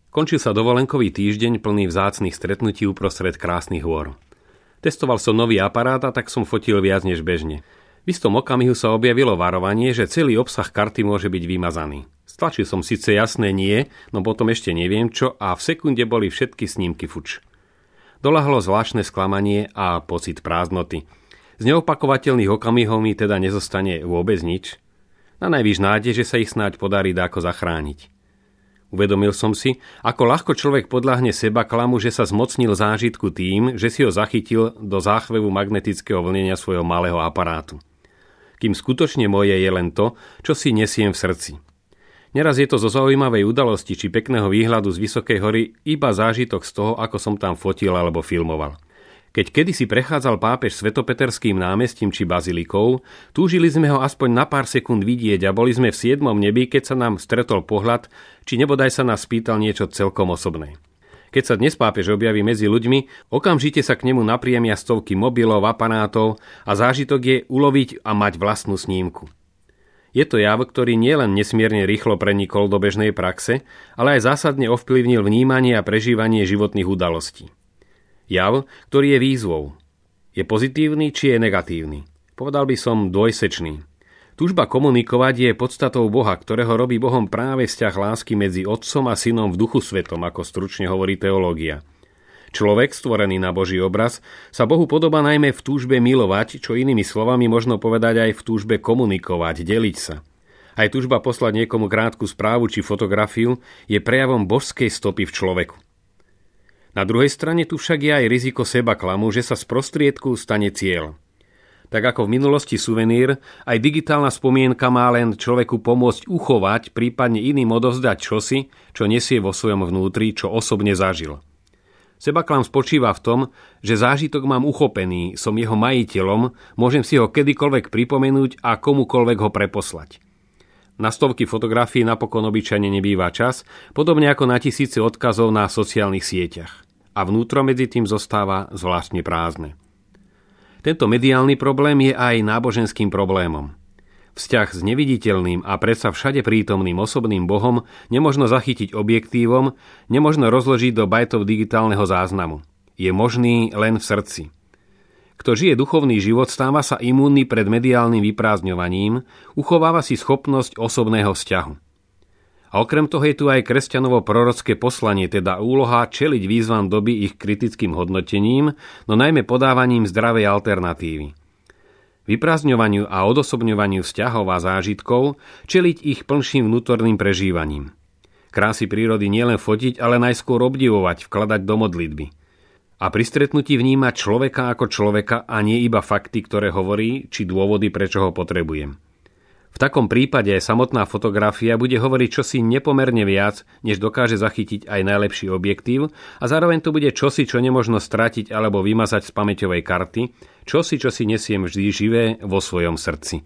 Končil sa dovolenkový týždeň plný vzácnych stretnutí uprostred krásnych hôr. Testoval som nový aparát a tak som fotil viac než bežne. V istom okamihu sa objavilo varovanie, že celý obsah karty môže byť vymazaný. Stlačil som síce jasné nie, no potom ešte neviem čo a v sekunde boli všetky snímky fuč. Doľahlo zvláštne sklamanie a pocit prázdnoty. Z neopakovateľných okamihov mi teda nezostane vôbec nič. Na najvýš nádej, že sa ich snáď podarí dáko zachrániť. Uvedomil som si, ako ľahko človek podľahne seba klamu, že sa zmocnil zážitku tým, že si ho zachytil do záchvevu magnetického vlnenia svojho malého aparátu. Kým skutočne moje je len to, čo si nesiem v srdci. Neraz je to zo zaujímavej udalosti či pekného výhľadu z vysokej hory iba zážitok z toho, ako som tam fotil alebo filmoval. Keď kedysi prechádzal pápež Svetopeterským námestím či bazilikou, túžili sme ho aspoň na pár sekúnd vidieť a boli sme v 7. nebi, keď sa nám stretol pohľad, či nebodaj sa nás spýtal niečo celkom osobné. Keď sa dnes pápež objaví medzi ľuďmi, okamžite sa k nemu napriemia stovky mobilov, aparátov a zážitok je uloviť a mať vlastnú snímku. Je to jav, ktorý nielen nesmierne rýchlo prenikol do bežnej praxe, ale aj zásadne ovplyvnil vnímanie a prežívanie životných udalostí. Jav, ktorý je výzvou. Je pozitívny, či je negatívny? Povedal by som dvojsečný. Túžba komunikovať je podstatou Boha, ktorého robí Bohom práve vzťah lásky medzi Otcom a Synom v Duchu Svetom, ako stručne hovorí teológia. Človek, stvorený na Boží obraz, sa Bohu podobá najmä v túžbe milovať, čo inými slovami možno povedať aj v túžbe komunikovať, deliť sa. Aj túžba poslať niekomu krátku správu či fotografiu je prejavom božskej stopy v človeku. Na druhej strane tu však je aj riziko sebaklamu, že sa z prostriedku stane cieľ. Tak ako v minulosti suvenír, aj digitálna spomienka má len človeku pomôcť uchovať, prípadne iným odovzdať čosi, čo nesie vo svojom vnútri, čo osobne zažil. Sebaklam spočíva v tom, že zážitok mám uchopený, som jeho majiteľom, môžem si ho kedykoľvek pripomenúť a komukoľvek ho preposlať. Na stovky fotografií napokon obyčajne nebýva čas, podobne ako na tisíce odkazov na sociálnych sieťach. A vnútro medzi tým zostáva zvláštne prázdne. Tento mediálny problém je aj náboženským problémom. Vzťah s neviditeľným a predsa všade prítomným osobným Bohom nemožno zachytiť objektívom, nemožno rozložiť do bajtov digitálneho záznamu. Je možný len v srdci. Kto žije duchovný život, stáva sa imúnny pred mediálnym vyprázdňovaním, uchováva si schopnosť osobného vzťahu. A okrem toho je tu aj kresťanovo prorocké poslanie, teda úloha čeliť výzvam doby ich kritickým hodnotením, no najmä podávaním zdravej alternatívy. Vyprázdňovaniu a odosobňovaniu vzťahov a zážitkov čeliť ich plnším vnútorným prežívaním. Krásy prírody nielen fotiť, ale najskôr obdivovať, vkladať do modlitby. A pri stretnutí vnímať človeka ako človeka a nie iba fakty, ktoré hovorí, či dôvody, prečo ho potrebujem. V takom prípade samotná fotografia bude hovoriť čosi nepomerne viac, než dokáže zachytiť aj najlepší objektív a zároveň to bude čosi, čo nemožno stratiť alebo vymazať z pamäťovej karty, čosi, čo si nesiem vždy živé vo svojom srdci.